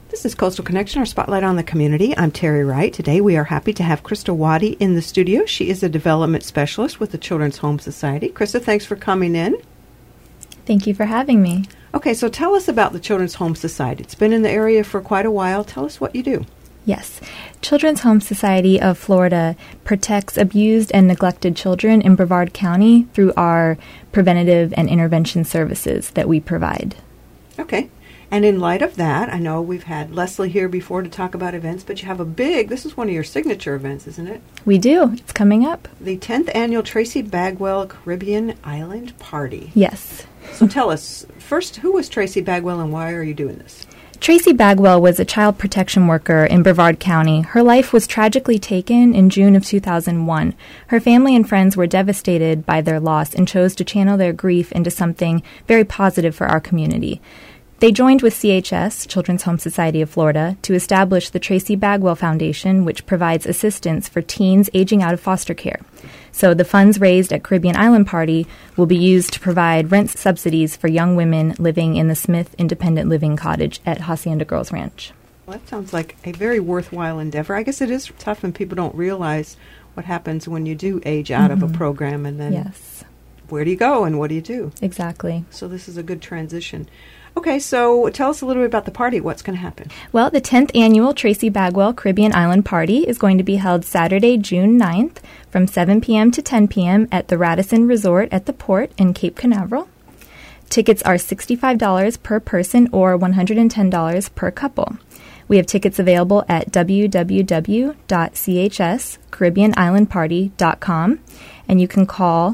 This is Coastal Connection, our spotlight on the community. I'm Terry Wright. Today we are happy to have Krista Waddy in the studio. She is a development specialist with the Children's Home Society. Krista, thanks for coming in. Thank you for having me. Okay, so tell us about the Children's Home Society. It's been in the area for quite a while. Tell us what you do. Yes. Children's Home Society of Florida protects abused and neglected children in Brevard County through our preventative and intervention services that we provide. Okay. And in light of that, I know we've had Leslie here before to talk about events, but you have this is one of your signature events, isn't it? We do. It's coming up. The 10th Annual Tracy Bagwell Caribbean Island Party. Yes. So tell us, first, who was Tracy Bagwell and why are you doing this? Tracy Bagwell was a child protection worker in Brevard County. Her life was tragically taken in June of 2001. Her family and friends were devastated by their loss and chose to channel their grief into something very positive for our community. They joined with CHS, Children's Home Society of Florida, to establish the Tracy Bagwell Foundation, which provides assistance for teens aging out of foster care. So the funds raised at Caribbean Island Party will be used to provide rent subsidies for young women living in the Smith Independent Living Cottage at Hacienda Girls Ranch. Well, that sounds like a very worthwhile endeavor. I guess it is tough when people don't realize what happens when you do age out of a program, and then Yes. Where do you go and what do you do? Exactly. So this is a good transition. Okay, so tell us a little bit about the party. What's going to happen? Well, the 10th Annual Tracy Bagwell Caribbean Island Party is going to be held Saturday, June 9th from 7 p.m. to 10 p.m. at the Radisson Resort at the Port in Cape Canaveral. Tickets are $65 per person or $110 per couple. We have tickets available at www.chscaribbeanislandparty.com, and you can call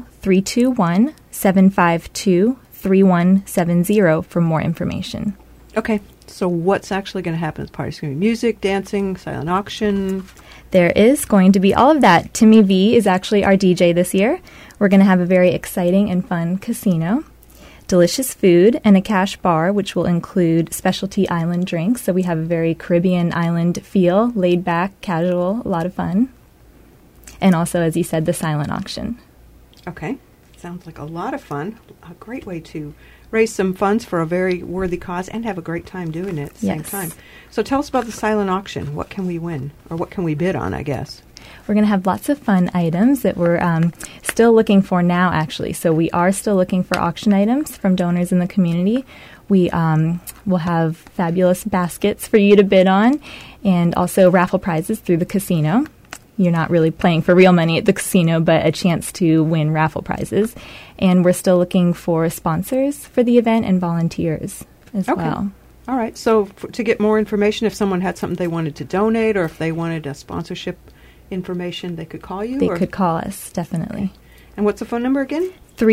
321-752-3170 for more information. Okay, so what's actually going to happen at the party? It's going to be music, dancing, silent auction. There is going to be all of that. Timmy V is actually our DJ this year. We're going to have a very exciting and fun casino, delicious food, and a cash bar, which will include specialty island drinks. So we have a very Caribbean island feel, laid back, casual, a lot of fun. And also, as you said, the silent auction. Okay, sounds like a lot of fun. A great way to raise some funds for a very worthy cause and have a great time doing it at the same time. So tell us about the silent auction. What can we win? Or what can we bid on, I guess? We're going to have lots of fun items that we're still looking for now, actually. So we are still looking for auction items from donors in the community. We will have fabulous baskets for you to bid on, and also raffle prizes through the casino. You're not really playing for real money at the casino, but a chance to win raffle prizes. And we're still looking for sponsors for the event and volunteers as well. All right. So to get more information, if someone had something they wanted to donate or if they wanted a sponsorship information, they could call you? They could call us, definitely. Okay. And what's the phone number again?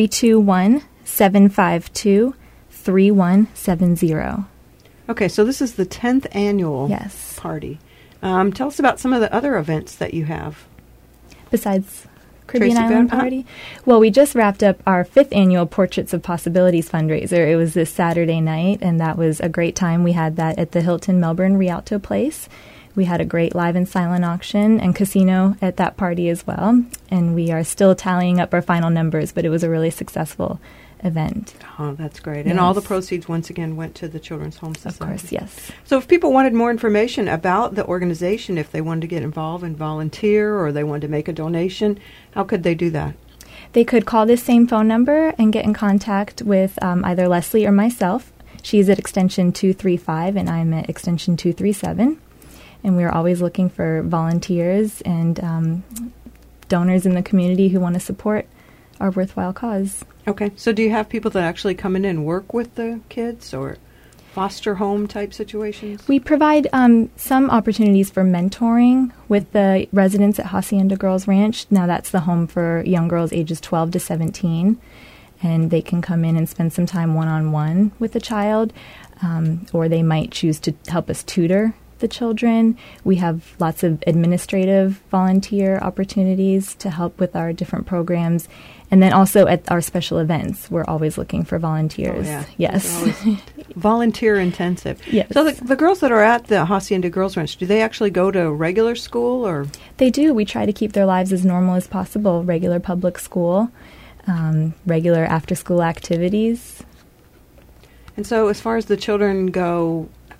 321-752-3170. Okay, so this is the 10th annual party. Tell us about some of the other events that you have. Besides Caribbean Island Party? Well, we just wrapped up our 5th annual Portraits of Possibilities fundraiser. It was this Saturday night, and that was a great time. We had that at the Hilton Melbourne Rialto Place. We had a great live and silent auction and casino at that party as well. And we are still tallying up our final numbers, but it was a really successful event. Oh, that's great. Yes. And all the proceeds, once again, went to the Children's Home Society. Of course, yes. So if people wanted more information about the organization, if they wanted to get involved and volunteer or they wanted to make a donation, how could they do that? They could call this same phone number and get in contact with either Leslie or myself. She's at extension 235 and I'm at extension 237. And we're always looking for volunteers and donors in the community who want to support our worthwhile cause. Okay. So do you have people that actually come in and work with the kids or foster home type situations? We provide some opportunities for mentoring with the residents at Hacienda Girls Ranch. Now that's the home for young girls ages 12 to 17. And they can come in and spend some time one-on-one with the child, or they might choose to help us tutor the children. We have lots of administrative volunteer opportunities to help with our different programs. And then also at our special events, we're always looking for volunteers. Oh, yeah. Yes. Volunteer intensive. Yes. So the girls that are at the Hacienda Girls Ranch, do they actually go to regular school or? They do. We try to keep their lives as normal as possible. Regular public school, regular after-school activities. And so as far as the children go,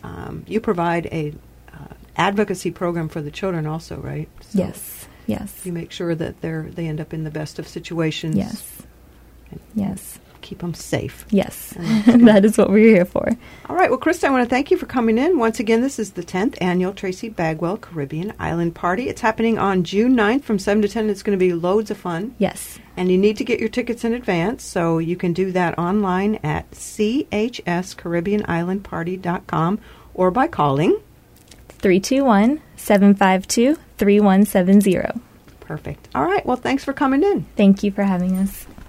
you provide a advocacy program for the children also, right? So yes. You make sure that they end up in the best of situations. Yes. Keep them safe. Yes. That is what we're here for. All right. Well, Krista, I want to thank you for coming in. Once again, this is the 10th Annual Tracy Bagwell Caribbean Island Party. It's happening on June 9th from 7 to 10. It's going to be loads of fun. Yes. And you need to get your tickets in advance, so you can do that online at chscaribbeanislandparty.com or by calling 321-752-3170. Perfect. All right. Well, thanks for coming in. Thank you for having us.